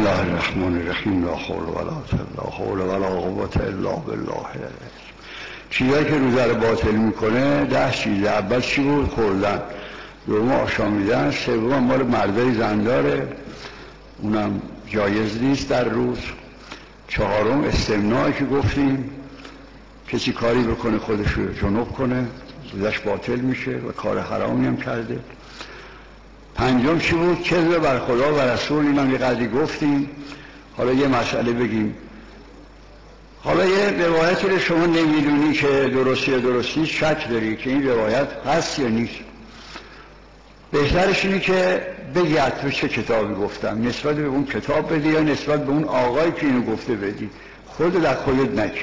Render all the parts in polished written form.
الله الرحمن الرحیم. لا حول ولا قوة الا بالله. چیزایی که روزه رو باطل میکنه 10 چیز. اول چی بود؟ خوردن. دوم آشامیدن. سوم مال مردای زنداره، اونم جایز نیست در روز. چهارم استمنایی که گفتیم، کسی کاری بکنه خودش رو جنوب کنه روزش باطل میشه و کار حرامی هم کرده. پنجم چی بود؟ کذب بر خدا و رسول. اینم یه قدری گفتیم. حالا یه مسئله بگیم. حالا یه روایتی رو شما نمیدونی که درستی یا درستی، شک داری که این روایت هست یا نیست. بهترش اینه که بگی تو چه کتابی گفتم، نسبت به اون کتاب بدی یا نسبت به اون آقایی که اینو گفته بدی. خود در خودت نکی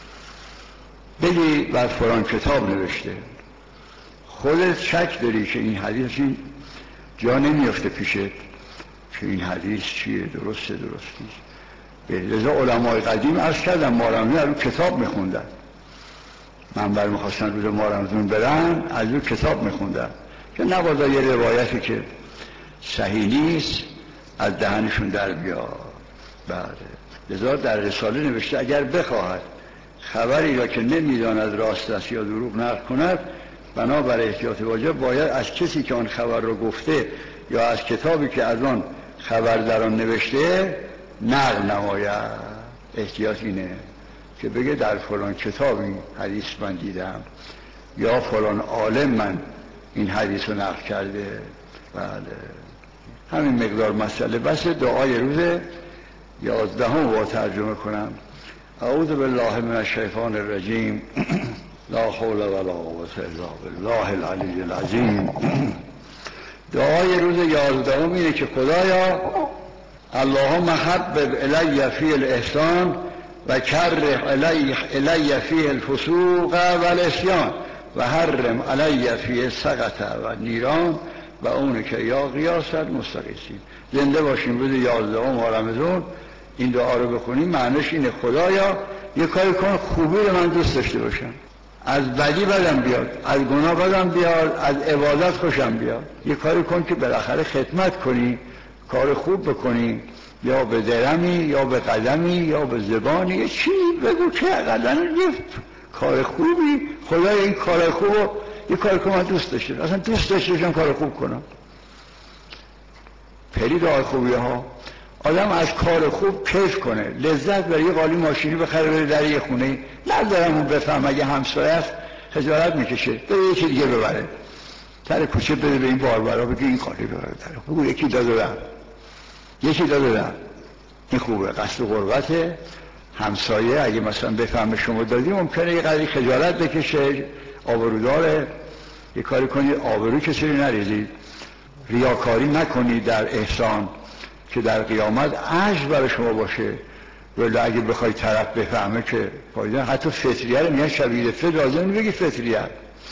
بگی بر فلان کتاب نوشته. خودت شک داری که این حدیث این جا نمیافته پیشت که این حدیث چیه، درسته درستی. لذا علمای قدیم عرض کردم مارمزون از اون کتاب میخوندن. منبر میخواستن روز مارمزون برن از اون کتاب میخوندن که نبادا یه روایتی که صحیح نیست از دهنشون در بیاد. بله، لذا در رساله نوشته اگر بخواهد خبری را که نمیداند راست است یا دروغ نقل کند، بنابر احتیاط واجب باید از کسی که آن خبر را گفته یا از کتابی که از آن خبر در آن نوشته نقل نماید. احتیاط اینه که بگه در فلان کتابی حدیث من دیدم یا فلان عالم من این حدیث رو نقل کرده. بله، همین مقدار مسئله بس. دعای روز 11 با ترجمه کنم. اعوذ بالله من الشیطان الرجیم. لا حول ولا قوة الا بالله العلی العظیم. دعای روز 11 اینه که خدایا اللهم حبب الی فی الاحسان و کره الی فی الفسوق و العصیان و حرم علی فی السقط و نیران و اون که یا قیاس مستقیسین. زنده باشیم روز 11 ماه رمضان این دعا رو بخونیم. معنیش اینه خدایا یه کاری کن خوبی رو من دوست داشته باشم، از بدی بدم بیاد، از گناه بدم بیاد، از عبادت خوشم بیاد. یه کاری کن که بالاخره خدمت کنی، کار خوب بکنی، یا به درمی یا به قدمی یا به زبانی، یه چی بگو که اقلا یه کار خوبی. خدای این کار خوب رو یه کار که من دوست داشته، اصلا دوست داشته باشم کار خوب کنم. خیلی دعای خوبی ها. آدم از کار خوب کیف کنه، لذت بره. یه قالی ماشینی بخره بره در یه خونه، ندارم اون بفهم اگه همسایه است خجالت میکشه، بره یکی دیگه ببره در کوچه، بده به این باربرا بگه این قالی ببره در بگو یکی دادم این خوبه. قصد قربت همسایه اگه مثلا بفهمه شما دادی ممکنه یه قدری خجالت بکشه، آبروداره. یه کاری کنید آبرو کسی رو نریزید، ریاکاری نکنید در احسان که در قیامت عجز برای شما باشه. ولی اگه بخوای طرف بفهمه که پایدن حتی فطریه رو میگن شبیه فطر، لازم نمیگی فطریه.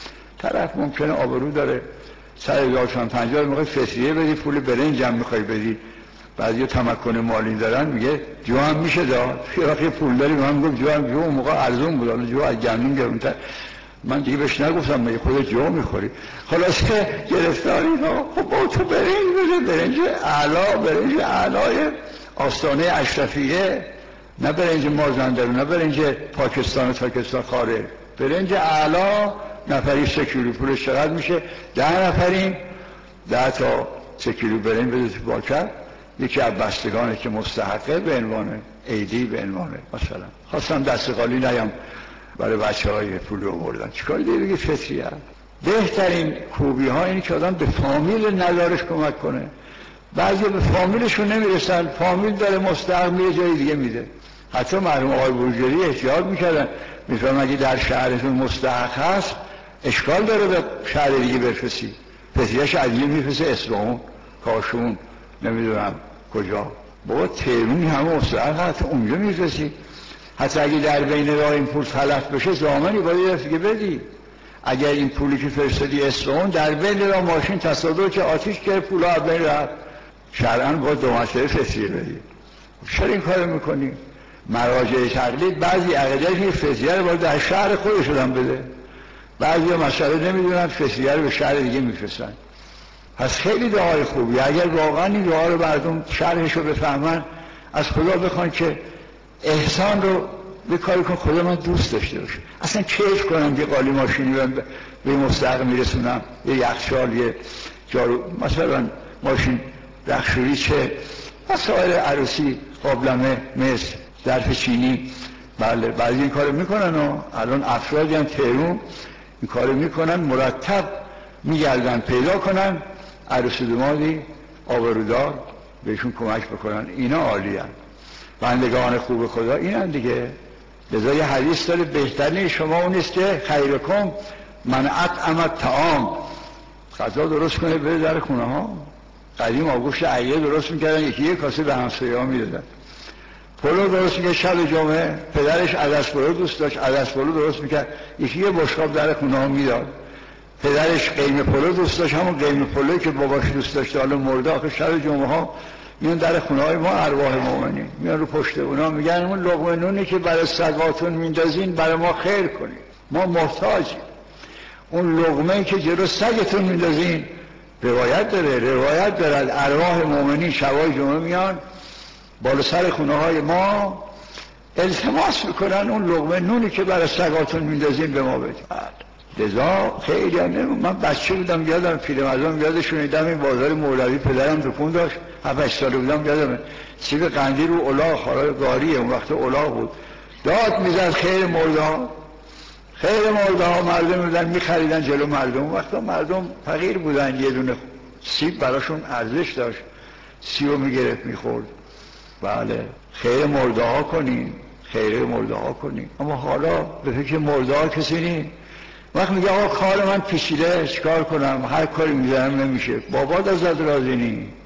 طرف ممکنه آبرو داره، سر 1050 میخوای فطریه بدی، پول برنج هم میخوای بدی، بعضی تمکن مالی دارن میگه جو هم میشه داد. یه وقتی پول داری من گفت جو اون موقع ارزون بود، حالا جو از گندم گرونتر. من دیگه بهش نگفتم مگه خودت جو میخوری. خلاصه گرفتاری ها. خب با تو برنج بده، برنج اعلا، برنج اعلای آستانه اشرفیه، نه برنج مازندران، نه برنج پاکستان و تاکستان خاره، برنج اعلا. نفری 3 کیلو پولش چقدر میشه؟ 10 نفریم 10 تا 3 کیلو برنج بده تو پاکت. یکی از بستگانه که مستحقه به عنوان عیدی، به عنوان مثلا خواستم دست خالی نیم برای بچه های پول رو بردن. چیکار دیگه بگه فطریه. بهترین خوبی ها اینه که آدم به فامیل ندارش کمک کنه. بعضی به فامیلشون نمیرسن، فامیل داره مستحق میره جای دیگه میده. حتی مرحوم آقای بروجردی احتیاط میکردن، میفهمن اگه در شهرتون مستحق هست اشکال داره به شهر دیگه برفرستی. فطریه‌اش عدیه میفرسه اصفهان، کاشون، نمیدونم کجا. بابا تهرون همه مستحق هست اونجا میفرستی. حتی اگه در بین راه این پول تلف بشه زامنی باید دیگه بدی. اگر این پولی که فرستادی اصفهان در بین راه ماشین تصادف که آتیش گرفت پولا از بین رفت، شرعاً باید 2 مسئله فطریه بدی. چرا این کارو میکنی؟ مراجع تقلید بعضی عقیده‌اش این فطریه رو باید در شهر خودشون بده، بعضی مسئله نمیدونن فطریه رو به شهر دیگه میفرستن. پس خیلی دعای خوبی. اگر واقعا این دعا رو مردم شرحش رو بفهمن، از خدا بخوان که احسان رو به کاری کن خدا من دوست داشته باشه. اصلا کیف کنم یه قالی ماشینی به مستحق میرسونم، یه یخچال، یه جارو، مثلا ماشین رخشوری، چه مسائل عروسی، قابلمه، مس، ظرف چینی. بله بعضی این کارو میکنن و الان افرادی هم تهرون این کارو میکنن، مرتب میگردن پیدا کنن عروس دامادی آبرودار بهشون کمک بکنن. اینا عالی هن. بندگان خوب خدا اینن دیگه. لذا یه حدیث داره بهترین شما اون است که خیرکم من اطعم الطعام، غذا درست کنه بره در خونه ها. قدیم آگوشت عیه درست میکردن، یکی یک کاسه به همسایه ها میدادن. پلو درست میکرد شب جمعه، پدرش عدس پلو دوست داشت، عدس پلو درست میکرد، یکی یه بشقاب در خونه ها میداد. پدرش قیمه پلو دوست داشت، همون قیمه پلویی که باباش دوست داشت حالا مرده. آخه شب جمعه ها میان در خونه های ما ارواح مؤمنین میان رو پشت اونا میگن اون لقمه نونی که برای سگاتون میندازین برای ما خیر کنید، ما محتاجیم. اون لقمه‌ای که جلو سگتون میندازین، روایت دارد ارواح مؤمنین شبای جمعه میان بالا سر خونه های ما التماس میکنن اون لقمه نونی که برای سگاتون میندازین به ما بدید. لذا خیلی من بچه بودم یادم پیرمردم یادشون دیدم این بازار مولوی پدرم دکون داشت 7-8 ساله بودم یادمه سیب قندی رو الاغ خارای گاریه اون وقت الاغ بود داد میزد خیر مرده ها مردم بودن میخریدن جلو مردم. اون وقت مردم فقیر بودن یه دونه سیب براشون ارزش داشت سیبو میگرفت میخورد. بله خیر مرده ها کنین اما حالا به فکر مرده ها کسی نیم. وقت میگه آقا کار من پیچیده چیکار کنم هر کاری میذارم نمیشه. بابات ازت راضی نی